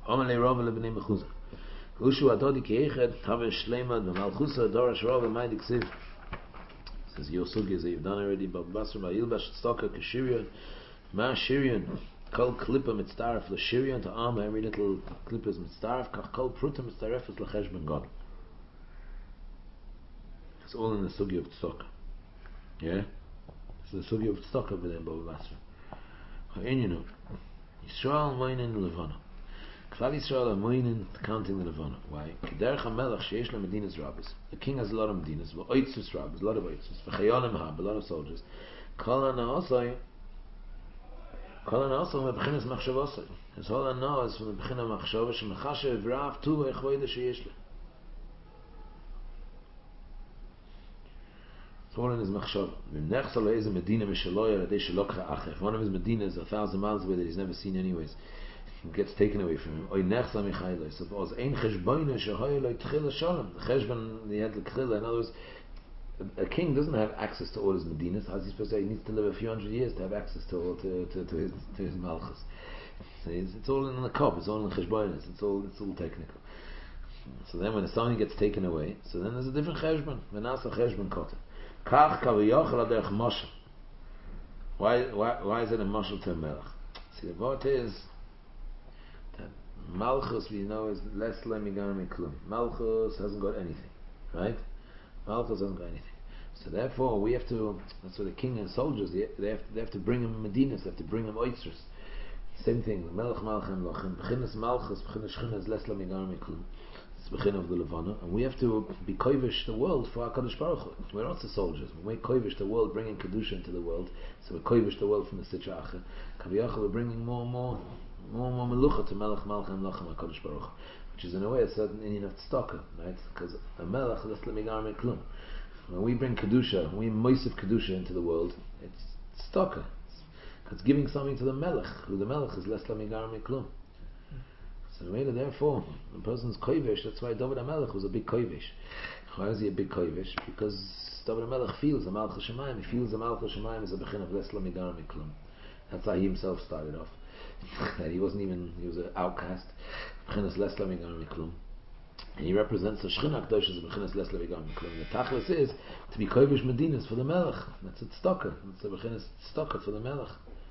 Omelei Rov lebnei Mechuzah. Ushu Adodi Kiechet Tave Shleimad V'Malchusa Dorash Rov V'May Diksiv. Says your sugi that you've done already. But Basra Ba'ilbash Tzedakah K'Shirion Ma Shirion Kol Klippa Mitztaref L'Shirion to Am. Every little clip is Mitztaref. Kach Kol Pruta Mitztaref is L'Cheshbon God. It's all in the sugi of Tzedakah. Yeah? It's the sugi of Tzedakah within Baba Basra. Ha'ininu Yisrael Moinin Levana. Klal Yisrael are moinin counting the Levana. Why? K'derech HaMelech sheyesh la Medinas Rabbis. The king has a lot of Medinas. V'oitzus Rabbis, a lot of oitzus. V'chayolim hab, a lot of soldiers. Kol ha'na'osai me'b'chinas machshavosai. His whole ha'na is from the b'china machshava shemechashev rav tu echoida sheyesh la. It's all in his machshava. V'nechsa lo eze Medina mishaloi aradei shelokcha acheh. If one of his Medinas is 1,000 miles away that he's never seen anyways, gets taken away from him. Oy nechsa michayloi. Suppose ein cheshboine shehoyloi tchila shalom. The cheshbon he had the tchila. In other words, a king doesn't have access to all his medinas. How's he supposed to say? He needs to live a few hundred years to have access to his malchus. So it's all in the cup. It's all in cheshbonis. It's all technical. So then when the son gets taken away, so then there's a different cheshbon. Menasa cheshbon kotel. Kach kaviyachal aderech mashal. Why is it a mashal to a melech? See, the vote is that Malchus, we know, is less lemigami klum. Malchus hasn't got anything, right? Malchus hasn't got anything. So therefore, we have to. That's why the king and soldiers they have to bring him medinas. They have to bring him oitzers. Same thing. Melech malchem lochem. Bechinas Malchus, bechinas Shechina is less lemigami klum. It's the bechin of the Levana, and we have to be kovish the world for our Kadosh Baruch Hu. We're not the soldiers. When we're kovish the world, bringing kedusha into the world, so we're kovish the world from the Sitchacha. Kaviyachal, we're bringing more and more melucha to Melech Malchem Lachem HaKadosh Baruch Hu, which is in a way a certain Indian of tzedakah, right? Because a Melech is let me garme klum. When we bring kedusha, when we moisiv kedusha into the world, it's tzedakah. It's giving something to the Melech, who the Melech is less let me garme klum. So therefore, the person's kovish. That's why David HaMelech was a big kovish. Why is he a big kovish? Because David HaMelech feels the Malchus Shemayim. He feels the Malchus Shemayim is a bechin of less let me garme klum. That's how he himself started off. That he was an outcast. B'chinas less lemig garmi klum, and he represents the Shechina Kadosh as a b'chinas less lemig garmi klum. The tachlis is to be kovish medinas for the melech. That's a tzedakah. That's a b'chinas tzedakah for the melech.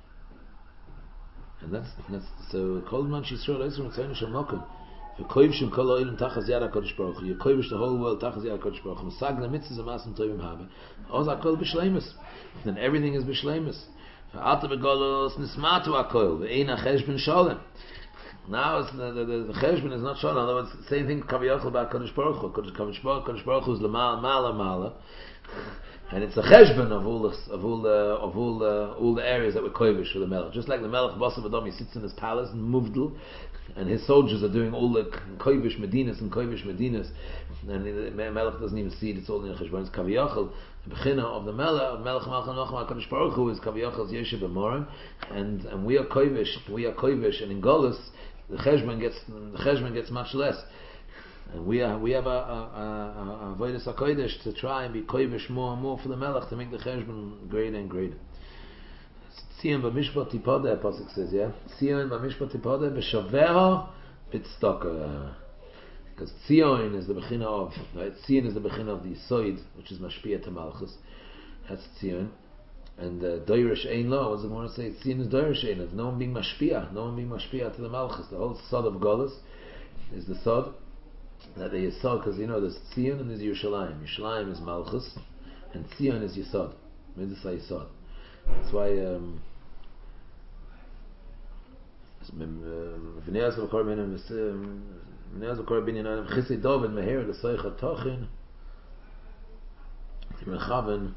And that's so. Kol man Yisrael Yisrael Mitzayim Shalmokim. V'koivshim kol ha'olim tachas yad HaKadosh Baruch Hu. You kovish the whole world tachas yad HaKadosh Baruch Hu. Musag the mitzvahs amasim tovim habe. Oz hakol b'shleimus. Then everything is b'shleimus. Now it's the cheshbon is not shalom. In other words, same thing kaviyachal about Kadosh Baruch Hu. Kadosh Baruch Hu is mala, and it's a cheshbon of all the areas that were kovish for the melech. Just like the melech Basav Adam, he sits in his palace in Muvdal, and his soldiers are doing all the kovish medinas, and the melech doesn't even see it. It's all in the cheshbon. It's kaviyachal. The bechina of the melech malchem lachem HaKadosh Baruch Hu is kaviyachal's yeshiv b'morim, and we are kovish, and in Golus the cheshbon gets much less, and we have a avodas hakodesh to try and be kovish more and more for the melech to make the cheshbon greater and greater. Tzion b'mishpat tipada, pasuk says, yeah. Tzion b'mishpat tipada b'shaveha b'tzedakah. Because Tzion is the bechina of, right? Tzion is the bechina of the Yisoid, which is Mashpia to Malchus. That's Tzion. And Doirish Ein Lo, as I want to say, Tzion is Doirish Ein Lo. No one being Mashpia to the Malchus. The whole Sod of Golus is the Sod that the Yisod, because there's Tzion and there's Yerushalayim. Yerushalayim is Malchus, and Tzion is Yisod. Mitzvah Yisod. That's why V'neas v'kor b'inem V'neas v'kor b'inem Chesed David meher l'soich ha'tochin Mechaven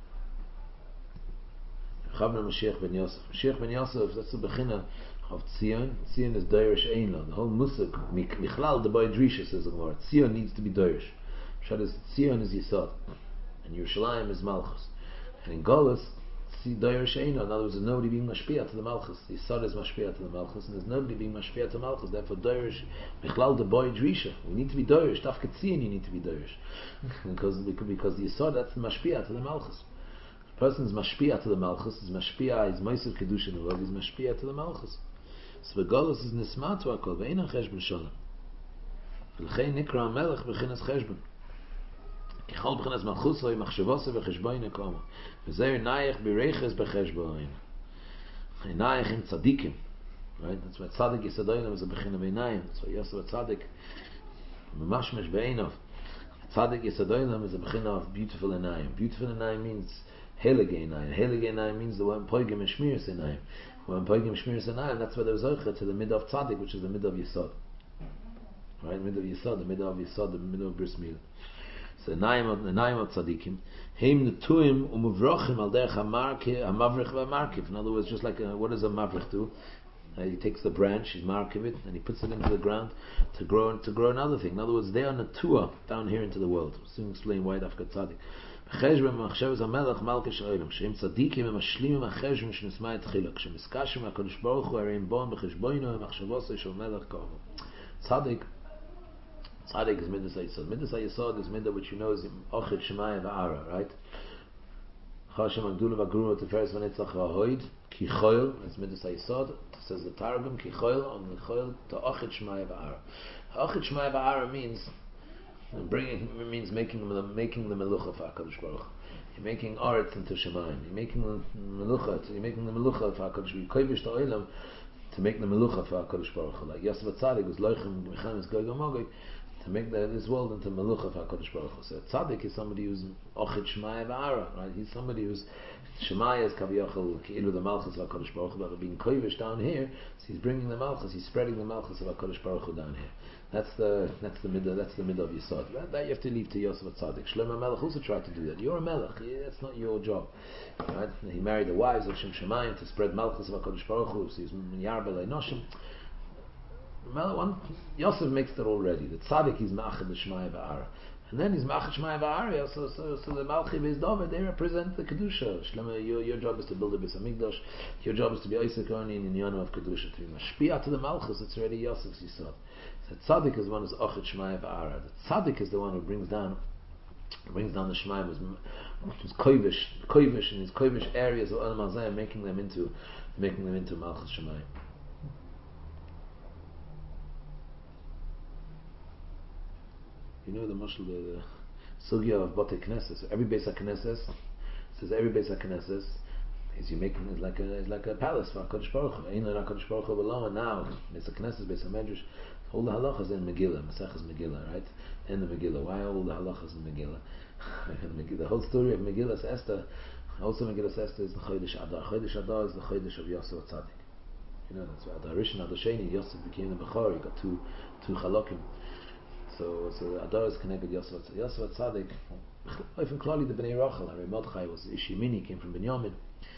Mashiach ben Yosef. Mashiach ben Yosef, that's the bechina of Tzion. Tzion is Doirish Ein Lo. The whole musik Michlal the boy Drisha says the Gemara. Tzion needs to be Doirish. Tzion is Yisod, and Yerushalayim is Malchus. And in Golus, Doirish Ein Lo. In other words, there's nobody being Mashpia to the Malchus. Yisod is Mashpia to the Malchus, and there's nobody being Mashpia to Malchus. Therefore, Doirish Michlal the boy Drisha. We need to be Doirish. Tafka Tzion, you need to be Doirish, because the Yisod, that's the Mashpia to the Malchus. Person is mashpia to the malchus, is mashpia, is moisiv kedusha in the world, is mashpia to the malchus. So Golus is nismat to akol ve'ein cheshbon shalom. V'lchein nikra melech b'chinas cheshbon. Kichol b'chinas malchusoi machshavosei v'cheshboin ekomo. V'zeir nayich b'reiches b'cheshboin. Nayich in tzadikim. Right? That's why tzaddik yisadoyim is a b'china b'einayim. That's why Yosef tzaddik memashmesh b'einov. Tzaddik yisadoyim is a b'china of beautiful einayim. Beautiful einayim means heilige einayim. Heilige einayim means the one poigim and shmiras einayim. When poigim shmiras einayim, that's why there was zocher to the mid of tzaddik, which is the mid of yisod. Right? Mid of yisod, the mid of yisod, the mid of bris milah. So the einayim of tzaddikim, heim netuim umuvrochim al derech hamavrich v'amarkiv. In other words, just like what does a mavrich do? He takes the branch, he's marking it, and he puts it into the ground to grow another thing. In other words, they are natua down here into the world. We'll soon explain why dafka tzaddik. Cheshbon machshavos hamelech malkesh olam. Sheim tzaddikim emashlimim acheshbon shnisma etchila. Kshemiskashim hakadosh baruch hu ereim boam becheshboinu emachshavosei shel melech komo. Tzaddik is midas hayisod. Midas hayisod is midah which you know is ochid shemaya va'ara, right? Chashem agdula v'guru teferes v'netzach v'ahoid ki choil. It's midas hayisod. Says the Targum, ki choil on the choil to ochid shmaya va'ara. Ochid shmaya va'ara means making the melucha for HaKadosh Baruch Hu. You're making aretz into shemayim. You're making the melucha for HaKadosh Baruch Hu. You kovish the oilam to make the melucha for HaKadosh Baruch Hu. Like Yosef Tzaddik was loichem mechanis Gog Magog to make this world into melucha for HaKadosh Baruch Hu. So Tzaddik is somebody who's ochid shmaya va'ara, right? He's somebody who's Shemaya is kaviyachal keilu the malchus of HaKadosh Baruch Hu, but being kovish down here, so he's bringing the malchus, he's spreading the malchus of HaKadosh Baruch Hu down here. That's the middle of Yisod. That you have to leave to Yosef Tzaddik. Shlomo Melech also tried to do that. You're a Melech. That's not your job. Right? He married the wives of Shem Shemayim to spread malchus of HaKadosh Baruch Hu. So he's Yarba Leinoshim. Yosef makes that already. The Tzaddik is Ma'achad Shmaya Va'ara. And then he's Ma'achad Shmaya Va'ara. So the Malchi Beis David, they represent the Kedusha. Shlomo, your job is to build a Beis HaMikdash. Your job is to be Isaac Oni in the Yonu of Kedusha. To be Mashpia to the Malchus, it's already Yosef's Yisod. The tzaddik is the one who's ochid shmaya va'ara. The tzaddik is the one who brings down the shmaya, who's kovish in his kovish areas of Olam Hazeh, making them into malchus shmaya. You know the mashal, the sugya of Batei Knesses. So every Beis HaKnesses says is you making it like a palace for HaKadosh Baruch Hu. Ein HaKadosh Baruch Hu alone. Now Beis HaKnesses, Beis HaMedrash. All the halachas in Megillah, Maseches Megillah, right? In the Megillah. Why all the halachas in Megillah? The whole story of Megillah Esther, also Megillah Esther, is the Chodesh Adar. Chodesh Adar is the Chodesh of Yosef Tzaddik. You know, that's why Adar Rishon, Adar Sheni, Yosef became the Bechor. He got two halakim. So Adar is connected with Yosef Tzaddik. Yosef Tzaddik, even Klali the Bnei Rachel, Harei Mordechai was Ishimini, came from Binyamin.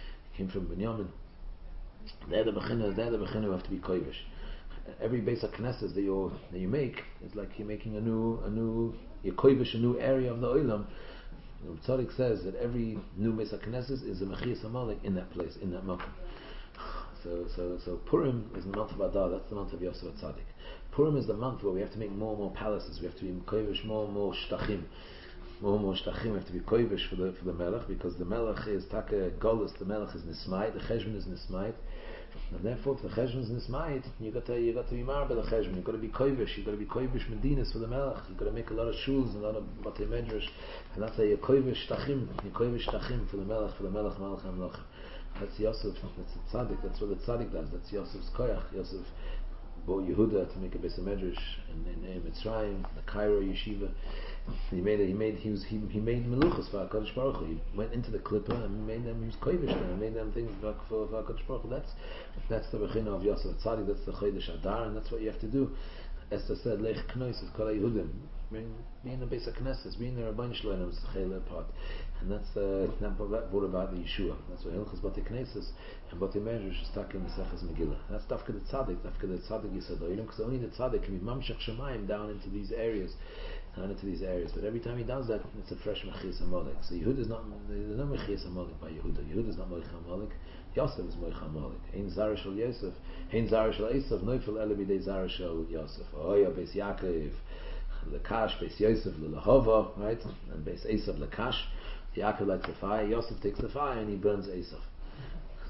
They're the Bechina who have to be kovish. Every Beis HaKnesses that you make is like you're making you're kovish a new area of the Olam. Tzaddik says that every new Beis HaKnesses is a Mechias HaMalek in that place, in that makom. So Purim is the month of Adar. That's the month of Yosef Tzaddik. Purim is the month where we have to make more and more palaces. We have to be kovish more and more shtachim. More and more shtachim. We have to be kovish for the Melech, because the Melech is Taka Golus. The Melech is Nismait. The Cheshbon is Nismait. And therefore, if the Cheshbon is Nismait, you got to be marba the Cheshbon. You got to be kovish. You got to be kovish medinas for the Melech. You got to make a lot of shuls and a lot of batei medrash, and that's how you kovish shtachim. You kovish shtachim for the Melech Malach HaMelech. That's Yosef. That's the tzaddik. That's what the tzaddik does. That's Yosef's koyach. Yosef bought Yehuda to make a Beis HaMedrash in Mitzrayim, the Cairo yeshiva. He made meluchas for HaKadosh Baruch Hu. He went into the klippah and made them, he was kovish there, and made them things for HaKadosh Baruch Hu. That's the bechina of Yosef Tzaddik. That's the Chodesh Adar, and that's what you have to do. Esther said, Lech Knoises Kol HaYehudim. Be in the Beis HaKnesses, be in the Rabban Shloim's Chayla part. And that's that brought about the Yeshua. That's why Hilchas Batei Knesses and Batei Medrash is stuck in the Maseches Megillah. That's Dafka the Tzaddik Yisadoyim, because only the Tzaddik can be Mamshach Shemayim down into these areas. But every time he does that, it's a fresh Mechias HaMolek. So Yehuda is not, there's no Mechias HaMolek by Yehuda. Yehuda is not Moich HaMolek. Yosef is Moich HaMolek. Ein Zara Shel Yosef, Ein Zara Shel Esav, Neufel Ele B'dei Zara Shel Yosef. Oya Beis Yaakov, Lekash, Beis Yosef, Lelahova, right? And Beis Esav, Lekash. Yaakov lights the fire, Yosef takes the fire and he burns Esav.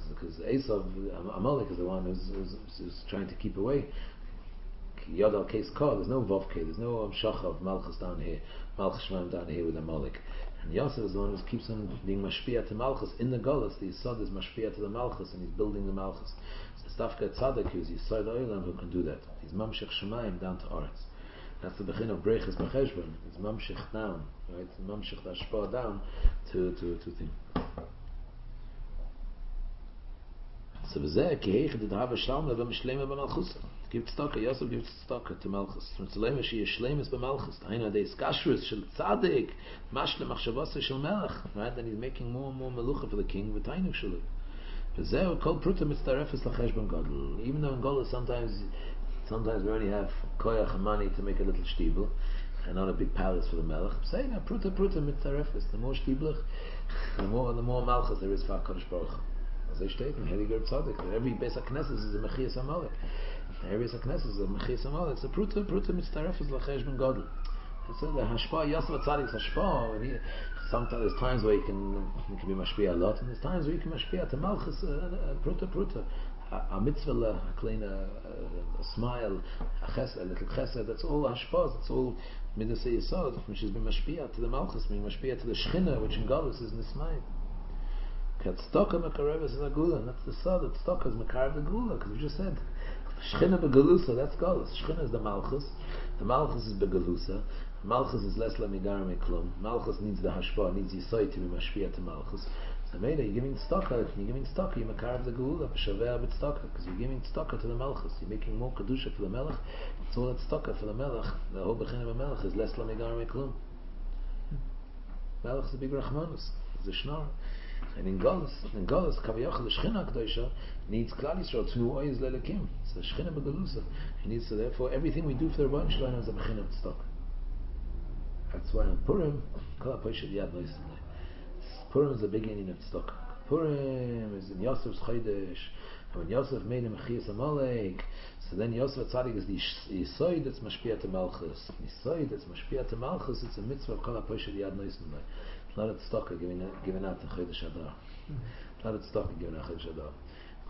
because Esav, Amalek is the one who's trying to keep away. Yod al Kes Kol, there's no Vav K, there's no Amshach of Malchus down here, Malchus Shemaim down here with Amalek. And Yosef is the one who keeps on being Mashpia to Malchus. In the Golas, the Yisod is Mashpia to the Malchus, and he's building the Malchus. So Stavka Tzaddik, who's Yisod Oilam, who can do that. He's Mamshech Shemaim down to Aretz. That's the Bechin of Brechus Becheshbon. It's Mamshech down, right? It's Mamshech Ashpa down to thing. So v'zeh ki heichad id hava shalma v'mishlema b'malchus. Gibt tzedakah, Yosef gives tzedakah to Malchus. Tzedakah she is shlemis b'malchus. Haina deis kashrus shel tzadik, mashle machshavasa shel melech. Right? Then he's making more and more melucha for the king. V'tainuk shelu. V'zeh kol pruta mitzarefes l'cheshbon gadol. Even though in Gola sometimes we only have koyach and money to make a little shtibel, and not a big palace for the melech. Say now pruta mitzarefes. The more shtiblich, the more malchus there is for HaKadosh Baruch Hu. As they state in Heliger Tzaddik, that every Beis HaKnesses is a Mechias Amalek. Every Beis HaKnesses is a Mechias Amalek. It's a pruta mitzarefes l'cheshbon gadol. That's the hashpa. Yosef Tzadik's hashpa. Sometimes there's times where he can be mashpia a lot, and there's times where you can mashpia to malchus pruta. A mitzvah, a clean, a smile, a little chesed. That's all hashpaz. That's all midas yisod, which has been mashpia to the malchus, being mashpia to the shchina, which in Galus is nismayim. Tzedakah mekareves is a gula, and that's the sod. Tzedakah is mekarev the gula, because we just said shchina begalusa. That's Galus. Shchina is the malchus. The malchus is begalusa. Malchus is less lamigar meklum. Malchus needs the hashpa, needs yisod to be mashpia to malchus. So maybe you're giving tzedakah, you're makarev the gula, b'shaveh b'tzedakah, because you're giving tzedakah to the malchus. You're making more kedusha for the melech. It's all that tzedakah for the melech. The whole bechin of a melech is less lamigar meklum. Melech is a big rachmanus. It's a shnar. And in Golos, Kaviyach, the Shechina Kedosha needs Klal Yisrael to know is lelekim. It's the Shechina begalusa. He needs to, therefore, everything we do for the Rebbeinu Shalom is a bechin of tzedakah. That's why on Purim, Kol HaPoshel Yad Lo Yisrael. Purim is the beginning of tzedakah. Purim is in Yosef's Chodesh. And when Yosef made him Mechias Amalek, so then Yosef Tzaddik is the Yisod that's Mashpia to Malchus. Yisod that's Mashpia to Malchus, it's a mitzvah of Kol HaPoshel Yad Lo Yisrael. It's not a tzedakah given out to Chodesh Adar. It's not a tzedakah given out to Chodesh Adar.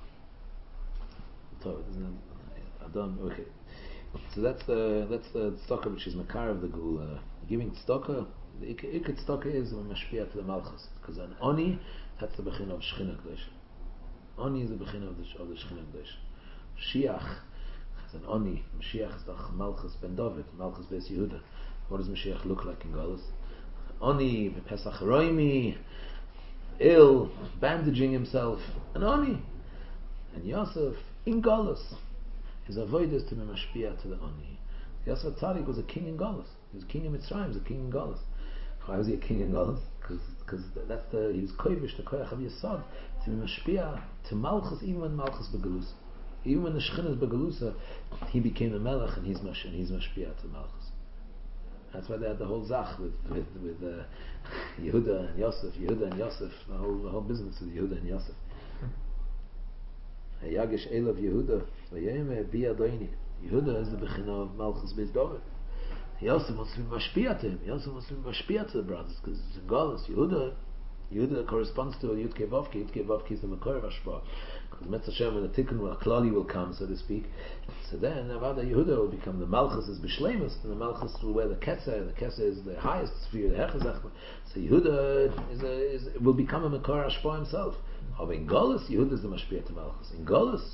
So, Adam, okay. So that's the tzedakah which is makar of the gula. Giving tzedakah, the ikad tzedakah is when mashpia to the malchus, because an oni, that's the bechin of shechina kedusha. Oni is the bechin of the shechina kedusha. Mashiach is an oni. Mashiach is the malchus ben David, malchus beis Yehuda. What does Mashiach look like in Galus? Oni Pesach Roimi, ill, bandaging himself, an oni. And Yosef in Galus. His avoidance to be mashpia to the oni. Yosef Tzaddik was a king in Galus. He was a king in Mitzrayim. He was a king in Galus. Why was he a king in Galus? Because he was kovish the koyach of Yesod to be mashpia to Malchus, even when Malchus begalusa. Even when the Shechina is begalusa, he became a melech and he's mashpia to Malchus. That's why they had the whole zach with Yehuda and Yosef, the whole business with Yehuda and Yosef. Yagish Elav Yehuda, Yehuda is the Bechina of Malchus Beis David. Yosef wants to be mashpia to him. Yosef wants to be mashpia to the brothers, because it's in Galus. Yehuda corresponds to Yud Kei Vav Kei. Yud Kei Vav Kei is the Makor of Hashpah. Because Metz Hashem and the Tikkun Klali will come, so to speak. So then Avada Yehuda will become the Malchus is Bishlemus, and the Malchus will wear the Ketzer. The Ketzer is the highest sphere, the Hechazach. So Yehuda will become a Makor Hashpah himself. Of in Galus, Yehuda is the Mashpia to Malchus. In Galus,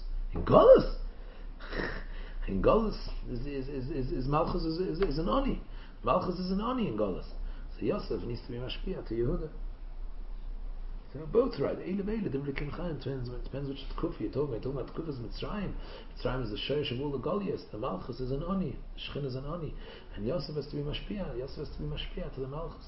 is Malchus is an oni. Malchus is an oni in Galus. So Yosef needs to be Mashpia to Yehuda. So both right. Eile Beile, Dimrikim Chaim, depends which Tkuf you're talking about. Tkuf is Mitzrayim. Mitzrayim is the Sherish of all the Goliaths. The Malchus is an oni. Shechin is an oni. And Yosef has to be Mashpia. Yosef has to be Mashpia to the Malchus.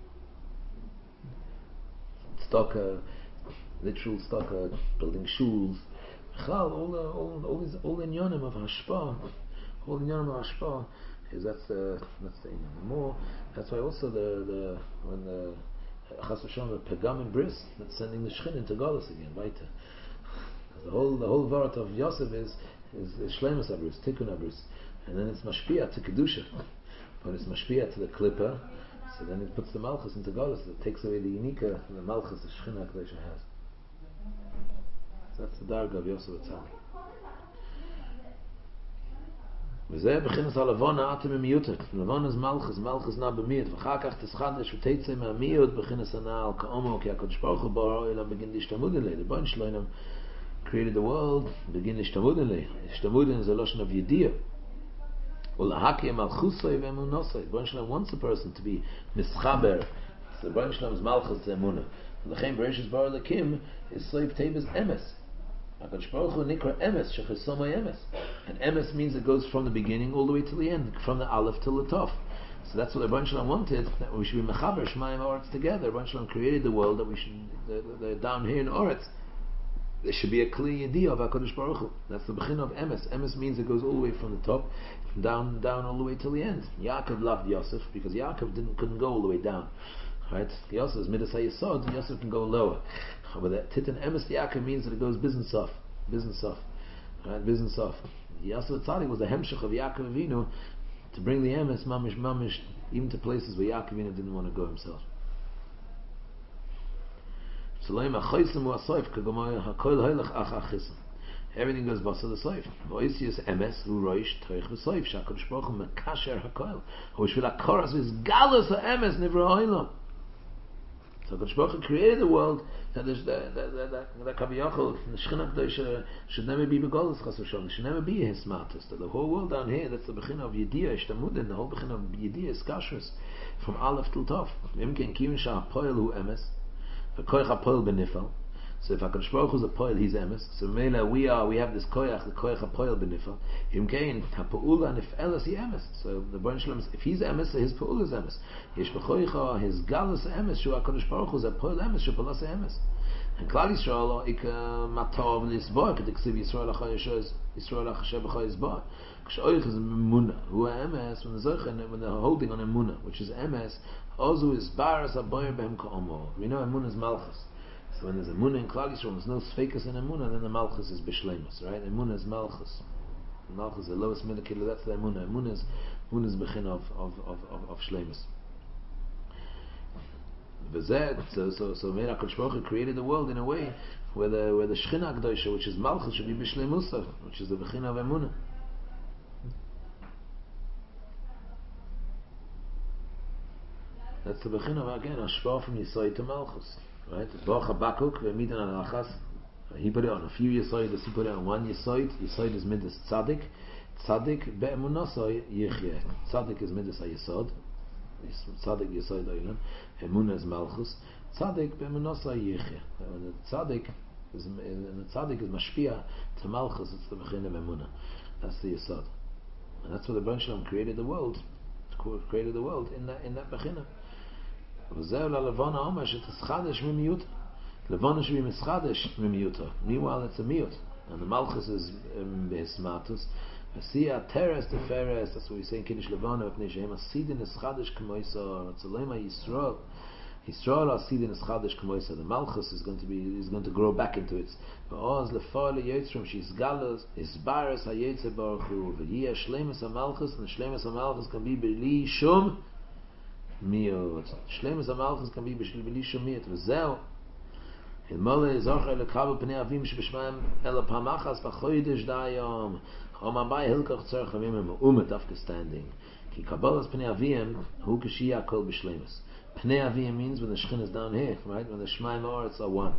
Tzedakah, literal tzedakah, building shuls. All the inyanim of hashpah, is that's the inyan. More, that's why also when the Chas v'shalom the Pegam and Bris, that's sending the Shechin into Galus again, weiter. The whole vart of Yosef is Shlemus Abris, Tikkun Abris, and then it's Mashpia to Kedusha. When it's Mashpia to the Klippa, so then it puts the Malchus into Galus. It takes away the Unika, the Malchus the Shechina Kedusha has. That's the darga of Yosef Atzadik. וזה בחינס הלבונה אתם ממיותת. לבונה זה מלכס נע במיית, ואחר כך תסחדש ותצא מהמייות בחינס הנעל כאומו, כי הקדוש ברוך הוא ברא אלא בגין להשתמוד אלי. לבון שלנו created the world, בגין להשתמוד אלי. להשתמוד אלי זה לא שנב ידיע. ולהקי מלכוסוי ואמונוסוי. בון שלנו wants a person to be מסחבר. So בון שלנו זה מלכס זה אמונה. ולכן ברשת בר אלוקים is slave tape is emes. HaKadosh Baruch Hu nikra emes, shechesomai emes. And emes means it goes from the beginning all the way to the end, from the aleph till the tov. So that's what the Rebbeinu Shalom wanted, that we should be mechaber Shemaim Oretz together. Rebbeinu Shalom created the world, that we should, they're down here in Oretz. There should be a kli yediyah of HaKadosh Baruch Hu. That's the bechin of emes. Emes means it goes all the way from the top, down all the way till the end. Yaakov loved Yosef, because Yaakov couldn't go all the way down. Right? Yosef is midas hayesod, Yosef can go lower. But the titan emes Yaakov means that it goes business off. Right? Business off. Yosef Tzaddik was the hemshech of Yaakov Avinu to bring the emes mamish even to places where Yaakov Avinu didn't want to go himself. Everything goes basa the soif. Voisius emes who roish toich v'soif shakadosh baruch hu mekasher hakoil hu shvil hakoras v'izgalus ha'emes nivra ha'olam. So HaKadosh Baruch Hu created the world that Kaviyachol, the Shechina Kedosha should never be begolus chas v'shalom, should never be his smartest. The whole world down here, that's the bechin of Yediyah, Ishtamudin, the whole bechin of Yediyah is kashrus, from Aleph till Tov. Imken kivin shah poil hu emes, v'koich ha-poil benifal. So if HaKadosh Baruch Hu is a poil, he's emes. So Mela, we have this koyach, the koyach ha-poil benifal. Imken, ha-po'ula nif'elas he emes. So the Baruch Shalom, if he's emes, his po'ula is emes. Yesh b'choicha, his galus emes, shu HaKadosh Baruch Hu is a poil emes, shu polas emes. And Klal Yisrael, ik matov l'isboa, k'diksiv Yisrael ha'chasher b'cha yisboa. K'shoich is emuna, hu emes, when they're holding on emuna, which is emes, ozu is baras ha-boyer behem ka'omo. We know emuna is malchus. So when there's emunah in Klal Yisrael, there's no sfeikus in emunah, then the malchus is b'shleimus, right? Emunah is malchus. Malchus is the lowest middle, that's the emunah. Emunah is bechin of shleimus. So Meir HaKadosh Baruch Hu created the world in a way where the Shechina Kedosha, which is malchus, should be b'shleimusa, which is the bechin of emunah. That's the bechin of, again, hashpah from Yisai to malchus. Right? Boch Habakkuk ve'midan alachas. He put it on a few yisoid. He put it on one yisoid. Yisoid is midas tzaddik. Tzaddik be'emunasoi yichye. Tzaddik is midas hayisod. Tzaddik yisoid oilam. Emunah is malchus. Tzaddik be'emunasoi yichye. When the tzaddik is mashpia to malchus, it's the bechin of emunah. That's the yisod, and that's what the Rebbeinu Shalom created the world. Created the world in that bechin. Levona should be mischadesh mimiuta. Meanwhile, it's a miut, and the malchus is behismatus. V'sia teres teferes. That's what we say in Kiddush Levona. V'pnei shehem asidin ischadesh k'moisor. Tzolema Yisrael. Yisrael asidin ischadesh k'moisor. The malchus is going to grow back into it. V'oz lefar leyotzrim sheisgalos isbares hayetze baruch hu. V'yeh shleimus hamalchus, and the shleimus hamalchus can be b'li shum miot. Shleimus hamalchus can be b'li shum miot. V'zeu Hilmole zocher lekabel pnei avim shebishmaim ela pamachas v'chodesh dayom. Omabai hilkach tzarech avim umet after standing. Ki kabbalas pnei avim hu k'shiyah kol b'shleimus. Pnei avim means when the Shechin is down here, right? When the Shemaim Oretz are one.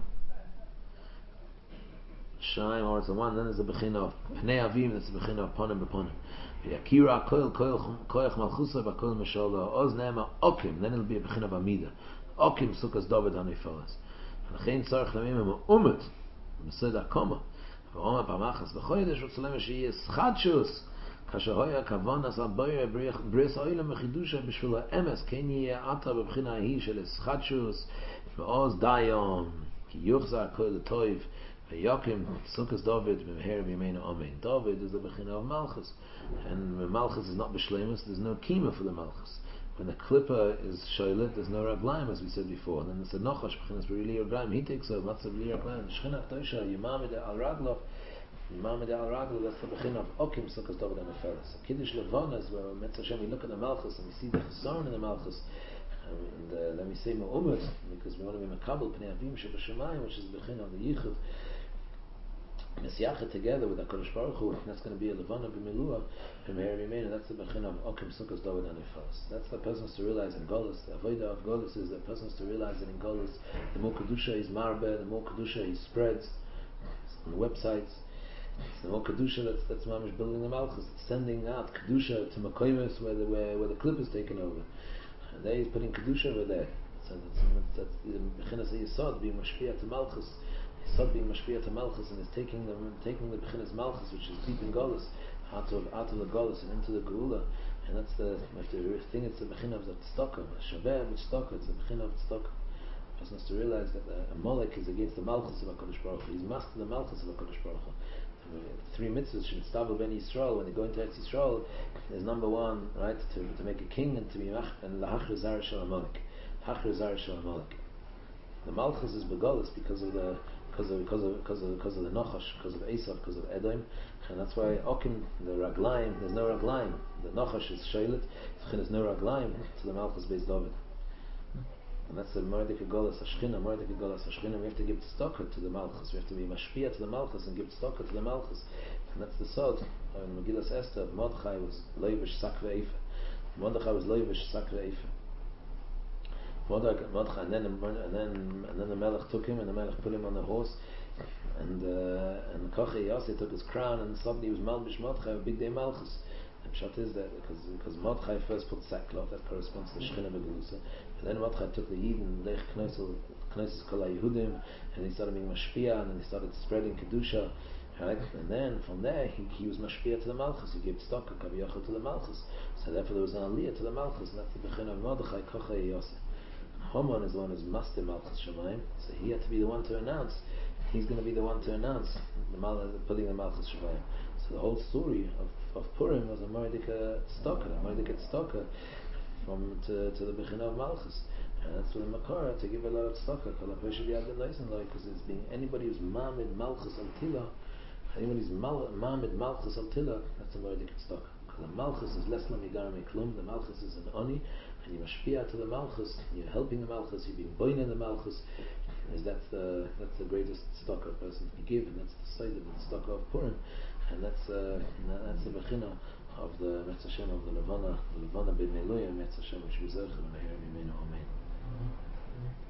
Shemaim Oretz are one. Then there's the bechin of pnei avim. That's the bechin of ponim b'ponim. Yakira kol koyach malchusa v'kol meshola oz neema okim. Then it'll be a bechin of amida. Okim sukas David hanifolas. לכן צריך למים מאומת מסד הקומה ואומר פעמחס בחודש וצלם שיהיה סחדשוס כאשר היה כוון עשה בויר בריס אוילם וחידושה בשביל האמס כן יהיה עתה בבחינה ההיא של סחדשוס ועוז דיום כי יוחזר הכל לטויב ויוקים סוכס דוד במהר בימינו אמן. David is the bechina of Malchus, and when Malchus is not b'shleimus, there's no kima for the Malchus. When the klippa is shoylet, there's no raglaim, as we said before. And then there's a nochash b'chinas b'rili raglaim. He takes a matzav b'li raglaim. Shechina Kedosha yimamid al raglo. Yimamid al raglo. That's the bechina of okim sukkos David and Neferes. Kiddush Levana is where Metz Hashem we look at the Malchus and we see the chazon in the Malchus. And let me say ma'umet, because we want to be makabel pnei avim shebashamayim, which is the bechina of the yichud. Misyachet together with HaKadosh Baruch Hu, and that's going to be a Levana b'Milua, and that's the Bechina of Okim Sukkos David Anifos. That's the person to realize in Golus. The Avodah of Golus is the person to realize that in Golus, the more Kedusha is marbe, the more Kedusha he spreads on the websites. It's the more Kedusha that's Mamish building the Malchus. It's sending out Kedusha to Makoimus where the clip is taken over. And there he's putting Kedusha over there. So that's the Bechinas Yisod being Mashpia to Malchus. Yisod being Mashpia to Malchus, and is taking the Bechinas Malchus, which is deep in Golus, out of the Golus and into the Geula. And that's the thing. It's the Bechina of the Tzedakah, Shaveh Tzedakah. It's the Bechina of Tzedakah. The person has to realize that a Molek is against the Malchus of HaKadosh Baruch Hu. He's master the Malchus of HaKadosh Baruch Hu. The 3 mitzvahs should start with Ben Yisrael. When they go into Eretz Yisrael, is number 1, right, to make a king and to be and lahachar zar shel Amalek. Hachar zar shel Amalek. The Malchus is begolus because of the Nachash, because of Esav, because of Edom, and that's why Okim, the Raglaim, there's no Raglaim. The Nachash is Shailit, there's no Raglaim to the Malchus based David. And that's the Mordek Golas Ashchina, Mordek Golas Ashchina. We have to give tzedakah to the Malchus. We have to be mashpia to the Malchus and give tzedakah to the Malchus. And that's the sod. In Megillas Esther, Mordechai was loivish sakve eifa. Mordechai was loivish sakve eifa. Mordechai, and then the Melech took him, and the Melech put him on the horse, and Kochei Yossi took his crown, and suddenly he was Malbish Mordechai, a big day Malchus. The pshat is that because Mordechai first put sackcloth, that corresponds to the Shechina Begelusa, and then Mordechai took the Yidden, Lech Knesses Kol HaYehudim, and he started being Mashpia, and then he started spreading Kedusha, right? And then from there he was Mashpia to the Malchus. He gave tzedakah Kaviyachal to the Malchus. So therefore there was an Aliyah to the Malchus, and that's the Bechina of Mordechai Kochei Yosef. Haman is the one who's Master Malchus Shemayim, so he had to be the one to announce. He's going to be the one to announce putting the Malchus Shemayim. So the whole story of Purim was a Mordecai tzedakah from to the Bechina of Malchus, and that's what the Makara to give a lot of tzedakah. Because it's being anybody who's Mamid Malchus al Tila, anybody who's Mamid Malchus al Tila, that's a Mordecai tzedakah. Because the Malchus is less lamigar meklum. The Malchus is an oni, and you mashpia to the Malchus. You're helping the Malchus. You're being boin in the Malchus. That's the greatest tzedakah a person can give, and that's the side of the tzedakah of Purim. And that's the bechina of the Metz Hashem of the Levana b'Meluya Metz Hashem which we zerch and Meher Mimenu Amen.